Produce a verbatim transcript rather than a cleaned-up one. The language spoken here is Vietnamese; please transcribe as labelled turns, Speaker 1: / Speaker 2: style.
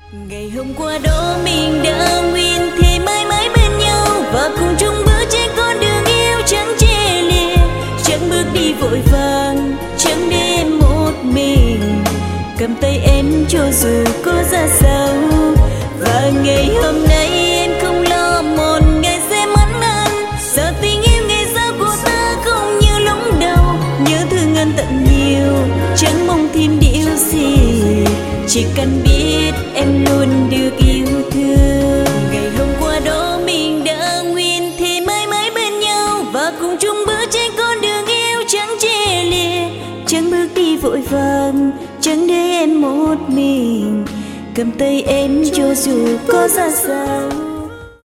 Speaker 1: Ngày hôm qua đó mình đã nguyện thì mãi mãi bên nhau và cùng chung bước trên con đường yêu chẳng chê lìa, chẳng bước đi vội vàng, chẳng để em một mình, cầm tay em cho dù có ra sao. Và ngày hôm nay em không lo một ngày sẽ mất anh, giờ tình yêu ngày sau của ta không như lúc đầu, nhớ thương anh tận nhiều, chẳng mong thêm điều gì, chỉ cần biết em luôn được yêu thương. Ngày hôm qua đó mình đã nguyện thì mãi mãi bên nhau và cùng chung bước trên con đường yêu chẳng chê lìa, chẳng bước đi vội vàng, chẳng để em một mình, cầm tay em cho dù có ra sao.